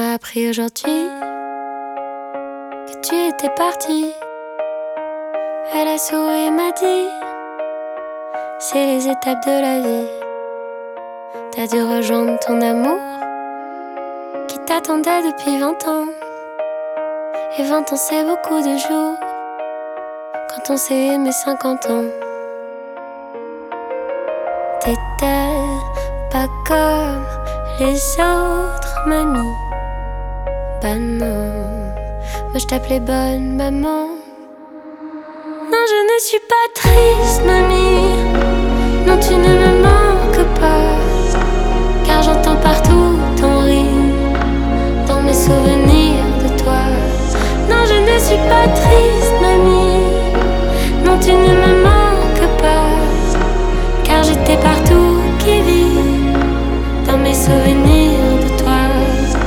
m'a appris aujourd'hui que tu étais partie. Elle a souri et m'a dit: c'est les étapes de la vie. T'as dû rejoindre ton amour qui t'attendait depuis 20 ans. Et 20 ans c'est beaucoup de jours quand on s'est aimé 50 ans. T'étais pas comme les autres mamies. Bah non, moi je t'appelais bonne maman. Non, je ne suis pas triste, mamie. Non, tu ne me manques pas, car j'entends partout ton rire dans mes souvenirs de toi. Non, je ne suis pas triste, mamie. Non, tu ne me manques pas, car j'étais partout qui vit dans mes souvenirs.